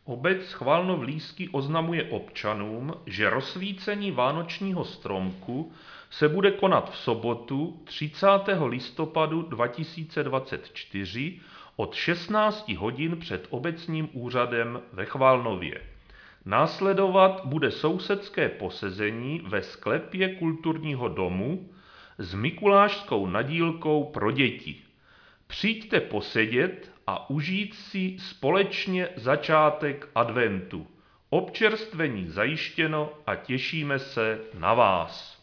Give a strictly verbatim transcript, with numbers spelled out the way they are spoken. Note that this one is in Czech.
Obec Chvalnov-Líský oznamuje občanům, že rozsvícení vánočního stromku se bude konat v sobotu třicátého listopadu dva tisíce dvacet čtyři od šestnácti hodin před obecním úřadem ve Chvalnově. Následovat bude sousedské posezení ve sklepě kulturního domu s mikulášskou nadílkou pro děti. Přijďte posedět a užít si společně začátek adventu. Občerstvení zajištěno a těšíme se na vás.